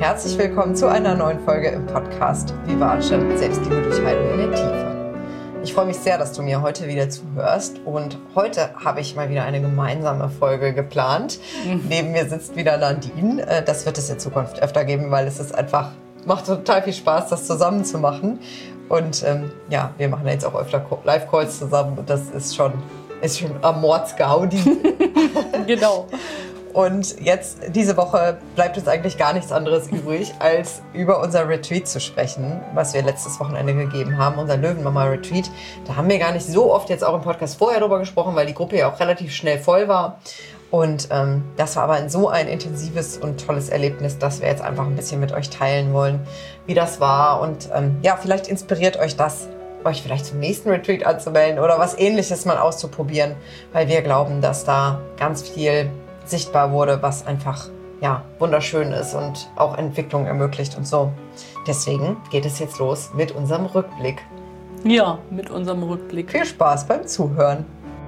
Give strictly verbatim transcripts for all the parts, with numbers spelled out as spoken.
Herzlich willkommen zu einer neuen Folge im Podcast Vivace, Selbstliebe durch Heilung in der Tiefe. Ich freue mich sehr, dass du mir heute wieder zuhörst und heute habe ich mal wieder eine gemeinsame Folge geplant. Mhm. Neben mir sitzt wieder Nadine. Das wird es in Zukunft öfter geben, weil es ist einfach, macht total viel Spaß, das zusammen zu machen. Und ähm, ja, wir machen jetzt auch öfter Live-Calls zusammen und das ist schon, ist schon am Mordsgaudi. Genau. Und jetzt, diese Woche, bleibt uns eigentlich gar nichts anderes übrig, als über unser Retreat zu sprechen, was wir letztes Wochenende gegeben haben, unser Löwenmama-Retreat. Da haben wir gar nicht so oft jetzt auch im Podcast vorher drüber gesprochen, weil die Gruppe ja auch relativ schnell voll war. Und ähm, das war aber ein, so ein intensives und tolles Erlebnis, dass wir jetzt einfach ein bisschen mit euch teilen wollen, wie das war. Und ähm, ja, vielleicht inspiriert euch das, euch vielleicht zum nächsten Retreat anzumelden oder was Ähnliches mal auszuprobieren, weil wir glauben, dass da ganz viel sichtbar wurde, was einfach ja, wunderschön ist und auch Entwicklung ermöglicht und so. Deswegen geht es jetzt los mit unserem Rückblick. Ja, mit unserem Rückblick. Viel Spaß beim Zuhören.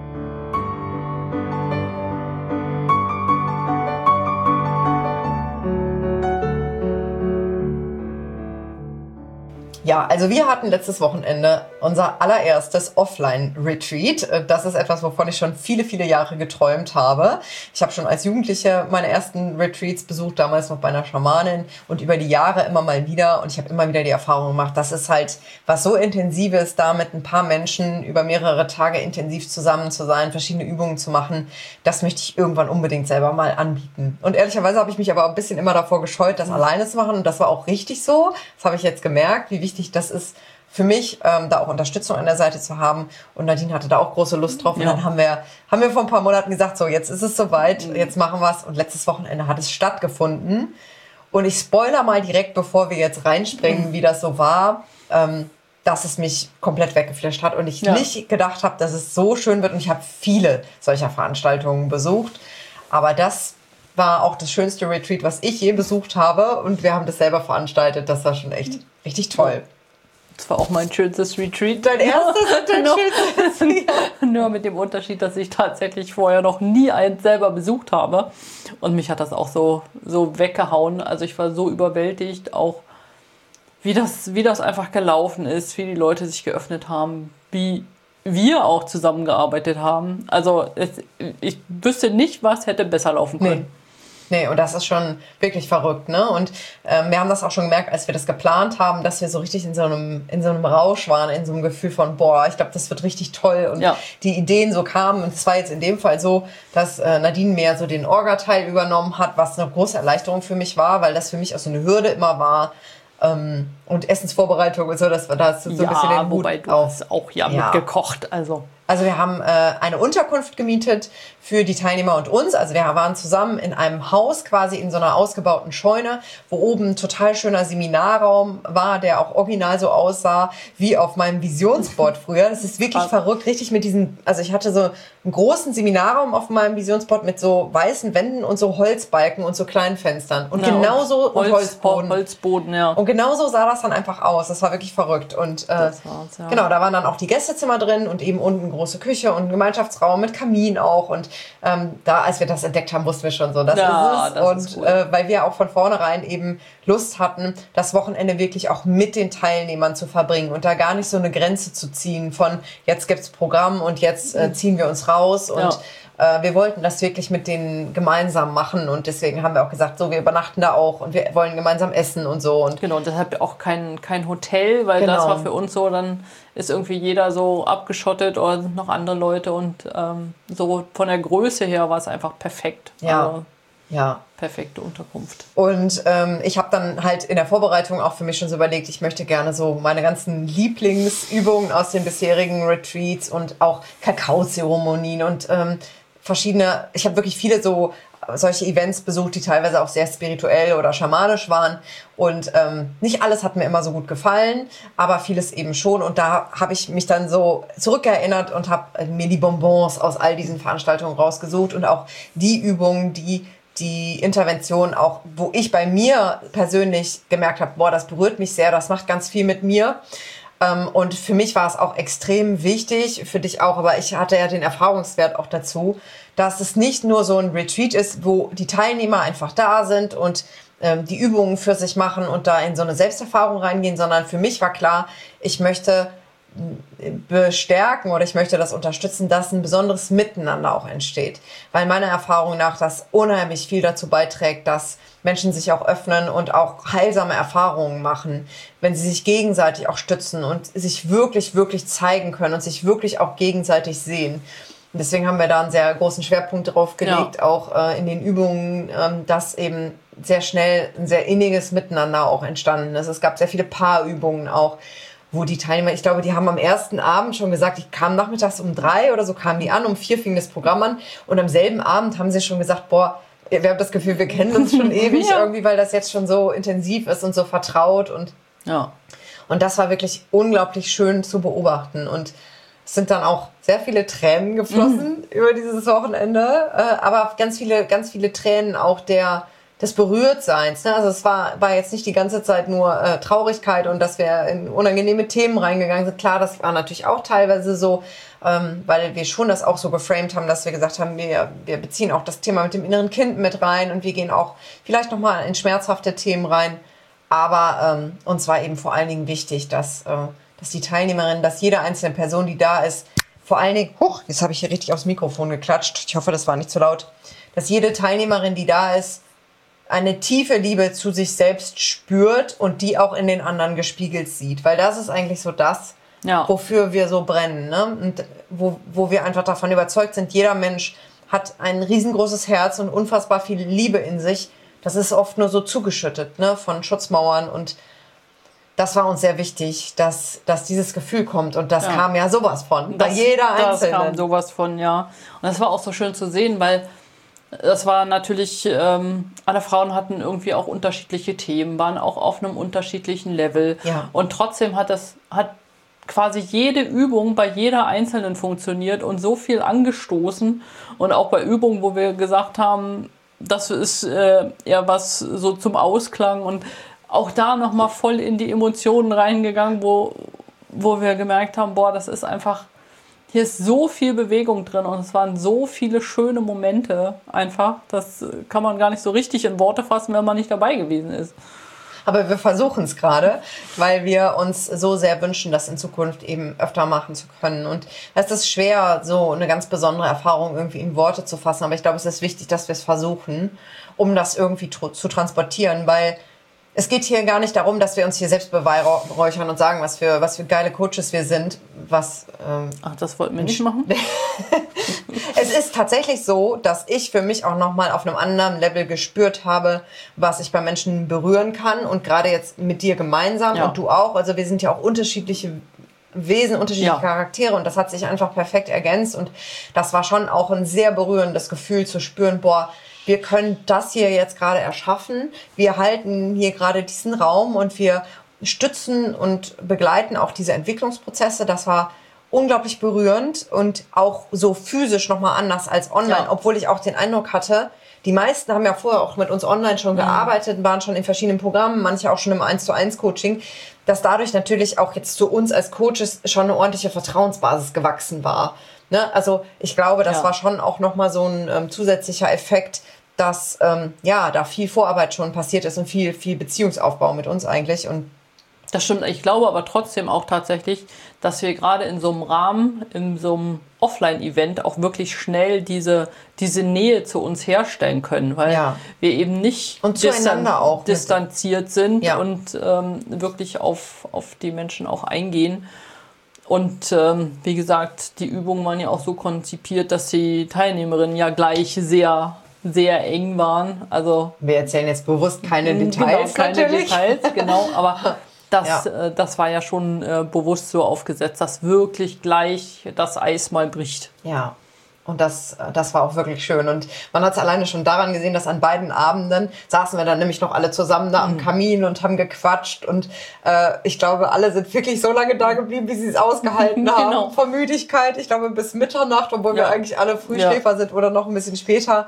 Ja, also wir hatten letztes Wochenende unser allererstes Offline-Retreat. Das ist etwas, wovon ich schon viele, viele Jahre geträumt habe. Ich habe schon als Jugendliche meine ersten Retreats besucht, damals noch bei einer Schamanin und über die Jahre immer mal wieder. Und ich habe immer wieder die Erfahrung gemacht, das ist halt was so Intensives, da mit ein paar Menschen über mehrere Tage intensiv zusammen zu sein, verschiedene Übungen zu machen. Das möchte ich irgendwann unbedingt selber mal anbieten. Und ehrlicherweise habe ich mich aber ein bisschen immer davor gescheut, das alleine zu machen. Und das war auch richtig so. Das habe ich jetzt gemerkt, wie wichtig das ist für mich, ähm, da auch Unterstützung an der Seite zu haben. Und Nadine hatte da auch große Lust drauf. Ja. Und dann haben wir, haben wir vor ein paar Monaten gesagt, so, jetzt ist es soweit, jetzt machen wir es. Und letztes Wochenende hat es stattgefunden. Und ich spoiler mal direkt, bevor wir jetzt reinspringen, mhm. wie das so war, ähm, dass es mich komplett weggeflasht hat und ich ja. nicht gedacht habe, dass es so schön wird. Und ich habe viele solcher Veranstaltungen besucht. Aber das war auch das schönste Retreat, was ich je besucht habe. Und wir haben das selber veranstaltet. Das war schon echt richtig toll. Das war auch mein schönstes Retreat. Dein erstes und dein schönstes? Ja. Nur mit dem Unterschied, dass ich tatsächlich vorher noch nie eins selber besucht habe. Und mich hat das auch so, so weggehauen. Also ich war so überwältigt, auch wie das, wie das einfach gelaufen ist, wie die Leute sich geöffnet haben, wie wir auch zusammengearbeitet haben. Also es, ich wüsste nicht, was hätte besser laufen können. Nee. Nee, und das ist schon wirklich verrückt, ne? Und ähm, wir haben das auch schon gemerkt, als wir das geplant haben, dass wir so richtig in so einem, in so einem Rausch waren, in so einem Gefühl von, boah, ich glaube, das wird richtig toll. Und ja. die Ideen so kamen. Und es war jetzt in dem Fall so, dass äh, Nadine mehr so den Orga-Teil übernommen hat, was eine große Erleichterung für mich war, weil das für mich auch so eine Hürde immer war. Ähm, und Essensvorbereitung und so, dass wir da so ja, ein bisschen den Mut wobei du auch, hast auch ja, ja mitgekocht, also. Also wir haben äh, eine Unterkunft gemietet für die Teilnehmer und uns. Also wir waren zusammen in einem Haus, quasi in so einer ausgebauten Scheune, wo oben ein total schöner Seminarraum war, der auch original so aussah wie auf meinem Visionsboard früher. Das ist wirklich verrückt, richtig mit diesen, also ich hatte so einen großen Seminarraum auf meinem Visionsboard mit so weißen Wänden und so Holzbalken und so kleinen Fenstern. Und ja, genauso und, Holz, und Holzboden. Holzboden, ja. Und genauso sah das dann einfach aus. Das war wirklich verrückt. Und äh, das war's, ja. Genau, da waren dann auch die Gästezimmer drin und eben unten große Küche und ein Gemeinschaftsraum mit Kamin auch. Und ähm, da, als wir das entdeckt haben, wussten wir schon so, das ja, ist es. Das und ist cool. äh, weil wir auch von vornherein eben Lust hatten, das Wochenende wirklich auch mit den Teilnehmern zu verbringen und da gar nicht so eine Grenze zu ziehen von jetzt gibt's Programm und jetzt äh, ziehen wir uns raus. Und ja. äh, wir wollten das wirklich mit denen gemeinsam machen und deswegen haben wir auch gesagt, so, wir übernachten da auch und wir wollen gemeinsam essen und so. Und genau, und deshalb auch kein, kein Hotel, weil genau. das war für uns so, dann ist irgendwie jeder so abgeschottet oder sind noch andere Leute und ähm, so von der Größe her war es einfach perfekt. Ja, also, ja. Perfekte Unterkunft. Und ähm, ich habe dann halt in der Vorbereitung auch für mich schon so überlegt, ich möchte gerne so meine ganzen Lieblingsübungen aus den bisherigen Retreats und auch Kakaozeremonien und ähm, verschiedene, ich habe wirklich viele so solche Events besucht, die teilweise auch sehr spirituell oder schamanisch waren und ähm, nicht alles hat mir immer so gut gefallen, aber vieles eben schon und da habe ich mich dann so zurückerinnert und habe mir die Bonbons aus all diesen Veranstaltungen rausgesucht und auch die Übungen, die die Intervention auch, wo ich bei mir persönlich gemerkt habe, boah, das berührt mich sehr, das macht ganz viel mit mir. Und für mich war es auch extrem wichtig, für dich auch, aber ich hatte ja den Erfahrungswert auch dazu, dass es nicht nur so ein Retreat ist, wo die Teilnehmer einfach da sind und ähm, die Übungen für sich machen und da in so eine Selbsterfahrung reingehen, sondern für mich war klar, ich möchte bestärken oder ich möchte das unterstützen, dass ein besonderes Miteinander auch entsteht. Weil meiner Erfahrung nach das unheimlich viel dazu beiträgt, dass Menschen sich auch öffnen und auch heilsame Erfahrungen machen, wenn sie sich gegenseitig auch stützen und sich wirklich, wirklich zeigen können und sich wirklich auch gegenseitig sehen. Und deswegen haben wir da einen sehr großen Schwerpunkt drauf gelegt, ja. auch äh, in den Übungen, ähm, dass eben sehr schnell ein sehr inniges Miteinander auch entstanden ist. Es gab sehr viele Paarübungen auch, wo die Teilnehmer, ich glaube, die haben am ersten Abend schon gesagt, ich kam nachmittags um drei oder so, kamen die an, um vier fing das Programm an und am selben Abend haben sie schon gesagt, boah, wir haben das Gefühl, wir kennen uns schon ewig ja. irgendwie, weil das jetzt schon so intensiv ist und so vertraut und ja. und das war wirklich unglaublich schön zu beobachten und es sind dann auch sehr viele Tränen geflossen mhm. über dieses Wochenende, aber ganz viele, ganz viele Tränen auch der des Berührtseins. Ne? Also es war, war jetzt nicht die ganze Zeit nur äh, Traurigkeit und dass wir in unangenehme Themen reingegangen sind. Klar, das war natürlich auch teilweise so, ähm, weil wir schon das auch so geframed haben, dass wir gesagt haben, wir, wir beziehen auch das Thema mit dem inneren Kind mit rein und wir gehen auch vielleicht nochmal in schmerzhafte Themen rein. Aber ähm, uns war eben vor allen Dingen wichtig, dass, äh, dass die Teilnehmerin, dass jede einzelne Person, die da ist, vor allen Dingen, huch, jetzt habe ich hier richtig aufs Mikrofon geklatscht, ich hoffe, das war nicht zu laut, dass jede Teilnehmerin, die da ist, eine tiefe Liebe zu sich selbst spürt und die auch in den anderen gespiegelt sieht. Weil das ist eigentlich so das, ja. wofür wir so brennen. Ne? Und wo, wo wir einfach davon überzeugt sind, jeder Mensch hat ein riesengroßes Herz und unfassbar viel Liebe in sich. Das ist oft nur so zugeschüttet, ne? Von Schutzmauern. Und das war uns sehr wichtig, dass, dass dieses Gefühl kommt. Und das ja. kam ja sowas von. Das, bei jeder Einzelnen. Das kam sowas von, ja. Und das war auch so schön zu sehen, weil das war natürlich, ähm, alle Frauen hatten irgendwie auch unterschiedliche Themen, waren auch auf einem unterschiedlichen Level. Ja. Und trotzdem hat das, hat quasi jede Übung bei jeder Einzelnen funktioniert und so viel angestoßen. Und auch bei Übungen, wo wir gesagt haben, das ist äh, eher was so zum Ausklang und auch da nochmal voll in die Emotionen reingegangen, wo, wo wir gemerkt haben, boah, das ist einfach, hier ist so viel Bewegung drin und es waren so viele schöne Momente einfach. Das kann man gar nicht so richtig in Worte fassen, wenn man nicht dabei gewesen ist. Aber wir versuchen es gerade, weil wir uns so sehr wünschen, das in Zukunft eben öfter machen zu können. Und es ist schwer, so eine ganz besondere Erfahrung irgendwie in Worte zu fassen. Aber ich glaube, es ist wichtig, dass wir es versuchen, um das irgendwie tr- zu transportieren, weil es geht hier gar nicht darum, dass wir uns hier selbst beweihräuchern und sagen, was für, was für geile Coaches wir sind. Was, ähm, Ach, das wollten wir nicht machen? Es ist tatsächlich so, dass ich für mich auch nochmal auf einem anderen Level gespürt habe, was ich bei Menschen berühren kann. Und gerade jetzt mit dir gemeinsam ja. und du auch. Also wir sind ja auch unterschiedliche Wesen, unterschiedliche ja. Charaktere. Und das hat sich einfach perfekt ergänzt. Und das war schon auch ein sehr berührendes Gefühl zu spüren, boah, wir können das hier jetzt gerade erschaffen. Wir halten hier gerade diesen Raum und wir stützen und begleiten auch diese Entwicklungsprozesse. Das war unglaublich berührend und auch so physisch nochmal anders als online, ja. obwohl ich auch den Eindruck hatte, die meisten haben ja vorher auch mit uns online schon gearbeitet, waren schon in verschiedenen Programmen, manche auch schon im eins zu eins Coaching, dass dadurch natürlich auch jetzt zu uns als Coaches schon eine ordentliche Vertrauensbasis gewachsen war. Ne? Also ich glaube, das ja. war schon auch nochmal so ein ähm, zusätzlicher Effekt, dass ähm, ja da viel Vorarbeit schon passiert ist und viel, viel Beziehungsaufbau mit uns eigentlich. Und das stimmt. Ich glaube aber trotzdem auch tatsächlich, dass wir gerade in so einem Rahmen, in so einem Offline-Event auch wirklich schnell diese, diese Nähe zu uns herstellen können, weil ja. wir eben nicht und distan- auch distanziert sind ja. und ähm, wirklich auf, auf die Menschen auch eingehen. Und ähm, wie gesagt, die Übungen waren ja auch so konzipiert, dass die Teilnehmerinnen ja gleich sehr, sehr eng waren. Also wir erzählen jetzt bewusst keine Details. Genau, keine natürlich. Details, genau, aber das, ja. äh, das war ja schon äh, bewusst so aufgesetzt, dass wirklich gleich das Eis mal bricht. Ja. Und das, das war auch wirklich schön. Und man hat es alleine schon daran gesehen, dass an beiden Abenden saßen wir dann nämlich noch alle zusammen da am Kamin und haben gequatscht. Und äh, ich glaube, alle sind wirklich so lange da geblieben, wie sie es ausgehalten haben. Genau. Vor Müdigkeit. Ich glaube, bis Mitternacht, obwohl ja. wir eigentlich alle Frühschläfer ja. sind oder noch ein bisschen später.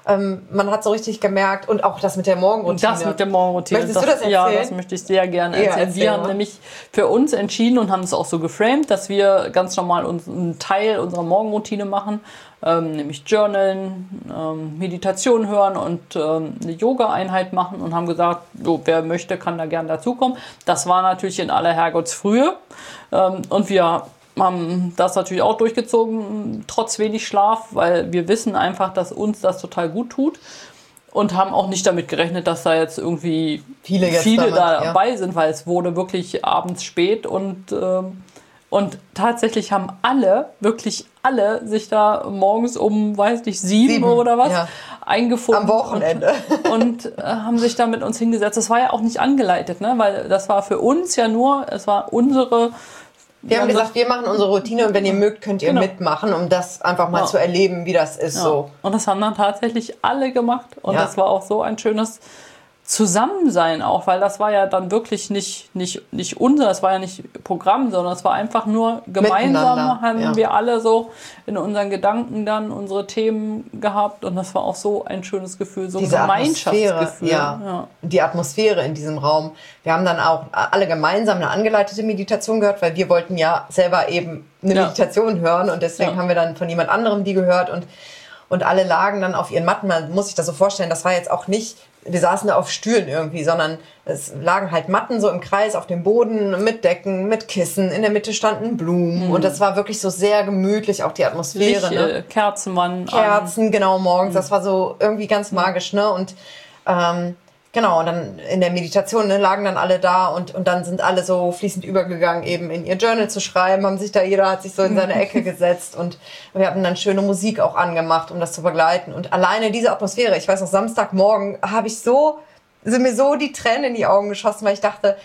Ähm, man hat so richtig gemerkt, und auch das mit der Morgenroutine. Und das mit der Morgenroutine. Möchtest du das erzählen? Ja, das möchte ich sehr gerne erzählen. Ja, erzähl wir haben mal. nämlich für uns entschieden und haben es auch so geframed, dass wir ganz normal uns einen Teil unserer Morgenroutine machen, ähm, nämlich Journalen, ähm, Meditation hören und ähm, eine Yoga-Einheit machen und haben gesagt, so, wer möchte, kann da gerne dazukommen. Das war natürlich in aller Herrgottsfrühe ähm, und wir haben das natürlich auch durchgezogen, trotz wenig Schlaf, weil wir wissen einfach, dass uns das total gut tut und haben auch nicht damit gerechnet, dass da jetzt irgendwie Viele, jetzt viele damit, da dabei ja. sind, weil es wurde wirklich abends spät und, ähm, und tatsächlich haben alle, wirklich alle sich da morgens um, weiß nicht, sieben, Sieben, oder was, ja. eingefunden. Am Wochenende. Und, und äh, haben sich da mit uns hingesetzt. Das war ja auch nicht angeleitet, ne? Weil das war für uns ja nur, es war unsere... Wir haben gesagt, wir machen unsere Routine und wenn ihr mögt, könnt ihr Genau. mitmachen, um das einfach mal Ja. zu erleben, wie das ist. Ja. So. Und das haben dann tatsächlich alle gemacht. Und Ja. das war auch so ein schönes Zusammensein auch, weil das war ja dann wirklich nicht, nicht, nicht unser, das war ja nicht Programm, sondern es war einfach nur gemeinsam, Miteinander, haben ja. wir alle so in unseren Gedanken dann unsere Themen gehabt und das war auch so ein schönes Gefühl, so ein Diese Gemeinschaftsgefühl. Atmosphäre, ja. Ja. Die Atmosphäre in diesem Raum. Wir haben dann auch alle gemeinsam eine angeleitete Meditation gehört, weil wir wollten ja selber eben eine Ja. Meditation hören und deswegen Ja. haben wir dann von jemand anderem die gehört und, und alle lagen dann auf ihren Matten. Man muss sich das so vorstellen, das war jetzt auch nicht, wir saßen da auf Stühlen irgendwie, sondern es lagen halt Matten so im Kreis auf dem Boden mit Decken, mit Kissen. In der Mitte standen Blumen und das war wirklich so sehr gemütlich, auch die Atmosphäre. Licht, Ne? äh, Kerzen waren Kerzen, genau, morgens. Das war so irgendwie ganz magisch, ne? Und ähm, genau, und dann in der Meditation ne, lagen dann alle da und, und dann sind alle so fließend übergegangen, eben in ihr Journal zu schreiben, haben sich da, jeder hat sich so in seine Ecke gesetzt und wir hatten dann schöne Musik auch angemacht, um das zu begleiten. Und alleine diese Atmosphäre, ich weiß noch, Samstagmorgen habe ich so, sind mir so die Tränen in die Augen geschossen, weil ich dachte,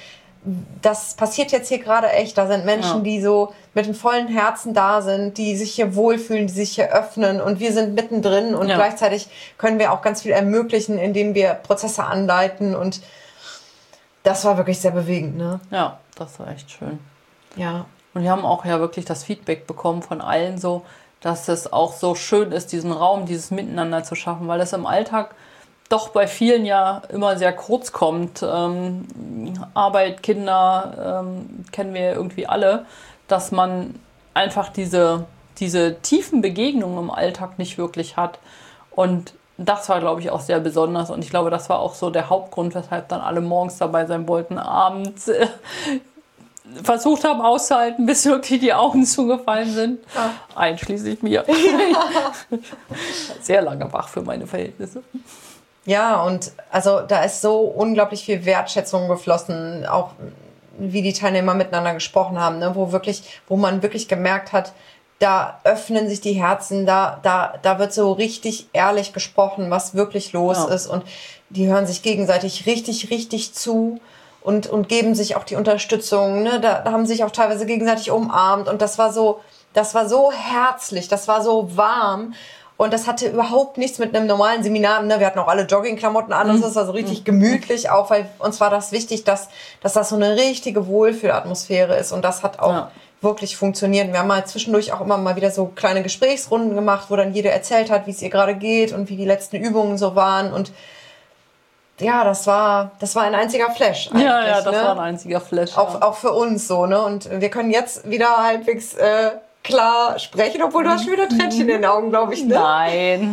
das passiert jetzt hier gerade echt. Da sind Menschen, Ja. die so mit einem vollen Herzen da sind, die sich hier wohlfühlen, die sich hier öffnen und wir sind mittendrin und Ja. gleichzeitig können wir auch ganz viel ermöglichen, indem wir Prozesse anleiten und das war wirklich sehr bewegend, ne? Ja, das war echt schön. Ja. Und wir haben auch ja wirklich das Feedback bekommen von allen so, dass es auch so schön ist, diesen Raum, dieses Miteinander zu schaffen, weil es im Alltag doch bei vielen ja immer sehr kurz kommt. Ähm, Arbeit, Kinder, ähm, kennen wir irgendwie alle, dass man einfach diese, diese tiefen Begegnungen im Alltag nicht wirklich hat. Und das war, glaube ich, auch sehr besonders. Und ich glaube, das war auch so der Hauptgrund, weshalb dann alle morgens dabei sein wollten, abends äh, versucht haben auszuhalten, bis wirklich die Augen zugefallen sind. Ja. Einschließlich mir. Sehr lange wach für meine Verhältnisse. Ja, und also da ist so unglaublich viel Wertschätzung geflossen, auch wie die Teilnehmer miteinander gesprochen haben, ne, wo wirklich, wo man wirklich gemerkt hat, da öffnen sich die Herzen, da, da, da wird so richtig ehrlich gesprochen, was wirklich los Ja. ist und die hören sich gegenseitig richtig, richtig zu und, und geben sich auch die Unterstützung, ne, da, da haben sich auch teilweise gegenseitig umarmt und das war so, das war so herzlich, das war so warm. Und das hatte überhaupt nichts mit einem normalen Seminar. Ne? Wir hatten auch alle Joggingklamotten an. Mhm. Das war so richtig gemütlich auch, weil uns war das wichtig, dass, dass das so eine richtige Wohlfühlatmosphäre ist. Und das hat auch Ja. wirklich funktioniert. Wir haben mal zwischendurch auch immer mal wieder so kleine Gesprächsrunden gemacht, wo dann jede erzählt hat, wie es ihr gerade geht und wie die letzten Übungen so waren. Und ja, das war, das war ein einziger Flash eigentlich. Ja, ja, das ne? war ein einziger Flash. Auch, ja. auch für uns so, ne? Und wir können jetzt wieder halbwegs äh, klar sprechen, obwohl du hast schon wieder Tränchen in den Augen, glaube ich, ne? Nein.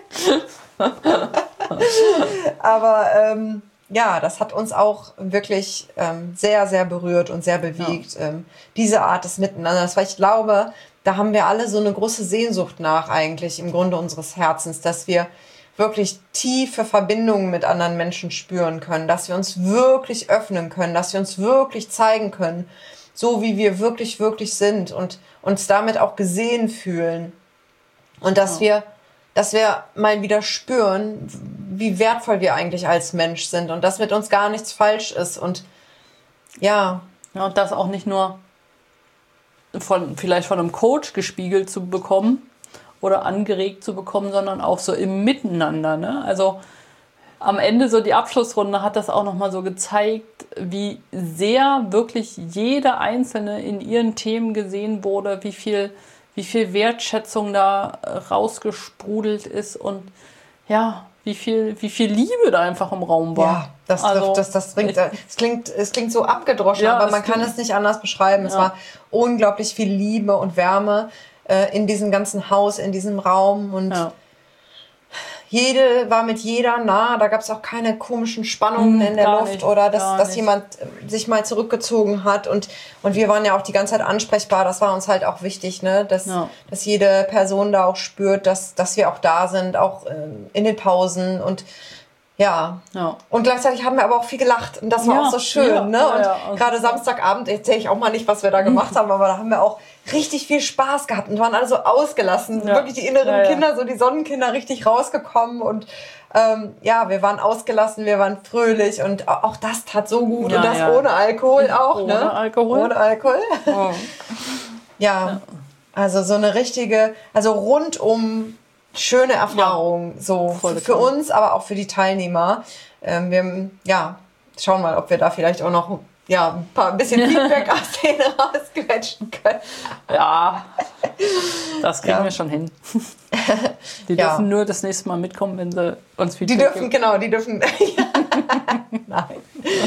Aber ähm, ja, das hat uns auch wirklich ähm, sehr, sehr berührt und sehr bewegt, ja. ähm, diese Art des Miteinanders. Weil ich glaube, da haben wir alle so eine große Sehnsucht nach eigentlich im Grunde unseres Herzens, dass wir wirklich tiefe Verbindungen mit anderen Menschen spüren können, dass wir uns wirklich öffnen können, dass wir uns wirklich zeigen können, so wie wir wirklich, wirklich sind und uns damit auch gesehen fühlen. Und dass Ja. wir, dass wir mal wieder spüren, wie wertvoll wir eigentlich als Mensch sind und dass mit uns gar nichts falsch ist. Und ja, Ja, und das auch nicht nur von, vielleicht von einem Coach gespiegelt zu bekommen oder angeregt zu bekommen, sondern auch so im Miteinander. Ne? Also am Ende so die Abschlussrunde hat das auch nochmal so gezeigt, wie sehr wirklich jede Einzelne in ihren Themen gesehen wurde, wie viel, wie viel Wertschätzung da rausgesprudelt ist und ja, wie viel, wie viel Liebe da einfach im Raum war. Ja, das also, trifft, das, das klingt, es klingt, es klingt so abgedroschen, ja, aber man es kann klingt, es nicht anders beschreiben. Ja. Es war unglaublich viel Liebe und Wärme äh, in diesem ganzen Haus, in diesem Raum und ja. Jede war mit jeder nah, da gab es auch keine komischen Spannungen hm, in der Luft nicht, oder dass, dass jemand sich mal zurückgezogen hat und, und wir waren ja auch die ganze Zeit ansprechbar, das war uns halt auch wichtig, ne? dass, ja. dass jede Person da auch spürt, dass, dass wir auch da sind, auch ähm, in den Pausen und ja. ja, und gleichzeitig haben wir aber auch viel gelacht und das war ja, auch so schön. Ja, ne? Und ja, ja. gerade Samstagabend erzähle ich auch mal nicht, was wir da gemacht haben, aber da haben wir auch richtig viel Spaß gehabt und waren alle so ausgelassen. Ja. Wirklich die inneren ja, ja. Kinder, so die Sonnenkinder richtig rausgekommen und ähm, ja, wir waren ausgelassen, wir waren fröhlich und auch das tat so gut ja, und das ja. ohne Alkohol auch. Ohne ne? Alkohol. Ohne Alkohol. Oh. ja. ja, also so eine richtige, also rundum schöne Erfahrung, ja, so für, für uns, aber auch für die Teilnehmer. Ähm, wir ja, schauen mal, ob wir da vielleicht auch noch ja, ein paar ein bisschen Feedback aus denen rausquetschen können. Ja, das kriegen ja. wir schon hin. Die dürfen ja. nur das nächste Mal mitkommen, wenn sie uns Feedback Die dürfen, geben. genau, die dürfen. Nein.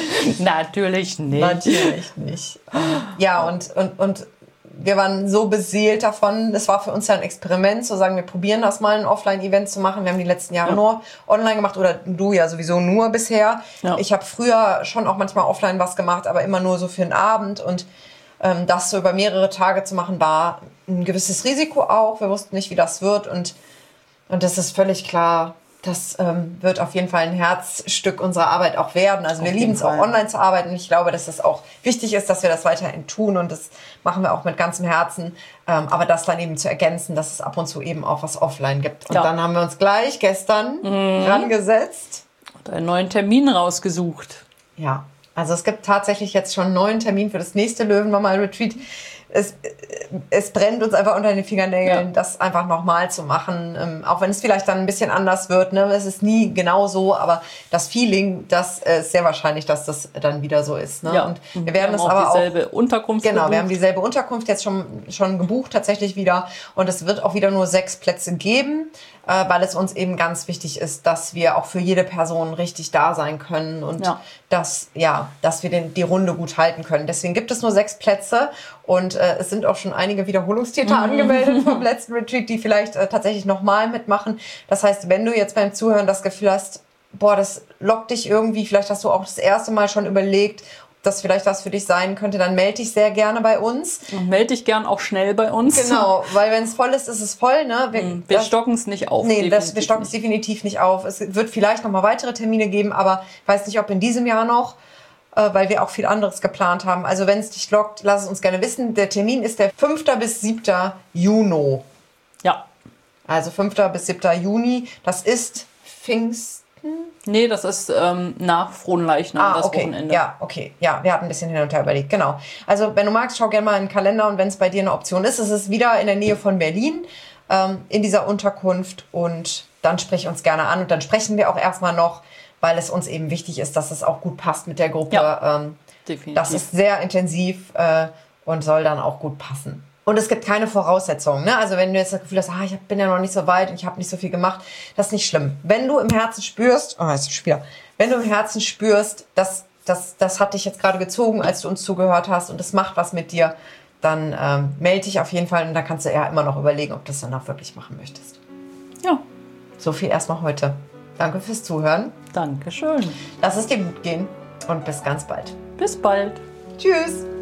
Natürlich nicht. Natürlich nicht. Ja, und, und, und wir waren so beseelt davon. Es war für uns ja ein Experiment, zu sagen, wir probieren das mal, ein Offline-Event zu machen. Wir haben die letzten Jahre ja. nur online gemacht oder du ja sowieso nur bisher. Ja. Ich habe früher schon auch manchmal offline was gemacht, aber immer nur so für einen Abend. Und ähm, das so über mehrere Tage zu machen, war ein gewisses Risiko auch. Wir wussten nicht, wie das wird. Und, und das ist völlig klar, das ähm, wird auf jeden Fall ein Herzstück unserer Arbeit auch werden. Also wir lieben es auch online zu arbeiten. Und ich glaube, dass es auch wichtig ist, dass wir das weiterhin tun. Und das machen wir auch mit ganzem Herzen. Ähm, aber das dann eben zu ergänzen, dass es ab und zu eben auch was offline gibt. Und ja. dann haben wir uns gleich gestern mhm. rangesetzt. Und einen neuen Termin rausgesucht. Ja, also es gibt tatsächlich jetzt schon einen neuen Termin für das nächste Löwenmama-Retreat. Es, es brennt uns einfach unter den Fingernägeln, ja. das einfach nochmal zu machen. Ähm, auch wenn es vielleicht dann ein bisschen anders wird. Ne? Es ist nie genau so, aber das Feeling, das ist sehr wahrscheinlich, dass das dann wieder so ist. Ne? Ja. Und wir werden es aber auch... dieselbe Unterkunft Genau, gebucht. wir haben dieselbe Unterkunft jetzt schon, schon gebucht tatsächlich wieder. Und es wird auch wieder nur sechs Plätze geben, äh, weil es uns eben ganz wichtig ist, dass wir auch für jede Person richtig da sein können und ja. dass, ja, dass wir den, die Runde gut halten können. Deswegen gibt es nur sechs Plätze und äh, es sind auch schon einige Wiederholungstäter mhm. angemeldet vom letzten Retreat, die vielleicht äh, tatsächlich nochmal mitmachen. Das heißt, wenn du jetzt beim Zuhören das Gefühl hast, boah, das lockt dich irgendwie, vielleicht hast du auch das erste Mal schon überlegt, dass vielleicht was für dich sein könnte, dann melde dich sehr gerne bei uns. Und melde dich gern auch schnell bei uns. Genau, weil wenn es voll ist, ist es voll. Ne? Wir, wir stocken es nicht auf. Nee, das, wir stocken es definitiv nicht auf. Es wird vielleicht noch mal weitere Termine geben, aber ich weiß nicht, ob in diesem Jahr noch, äh, weil wir auch viel anderes geplant haben. Also wenn es dich lockt, lass es uns gerne wissen. Der Termin ist der fünfter bis siebter Juni. Ja. Also fünfter bis siebter Juni. Das ist Pfingsten. Nee, das ist ähm, nach Fronleichnam, ah, das okay. Wochenende. Ja, okay. Ja, wir hatten ein bisschen hin und her überlegt. Genau. Also, wenn du magst, schau gerne mal in den Kalender und wenn es bei dir eine Option ist, es ist wieder in der Nähe von Berlin, ähm, in dieser Unterkunft und dann sprich uns gerne an und dann sprechen wir auch erstmal noch, weil es uns eben wichtig ist, dass es auch gut passt mit der Gruppe. Ja, ähm, definitiv. Das ist sehr intensiv äh, und soll dann auch gut passen. Und es gibt keine Voraussetzungen. Ne? Also wenn du jetzt das Gefühl hast, ah, ich bin ja noch nicht so weit und ich habe nicht so viel gemacht, das ist nicht schlimm. Wenn du im Herzen spürst, oh, jetzt ist schon wieder, wenn du im Herzen spürst, dass das, das hat dich jetzt gerade gezogen, als du uns zugehört hast und das macht was mit dir, dann ähm, melde dich auf jeden Fall und dann kannst du ja immer noch überlegen, ob du das dann auch wirklich machen möchtest. Ja. So viel erstmal heute. Danke fürs Zuhören. Dankeschön. Lass es dir gut gehen und bis ganz bald. Bis bald. Tschüss.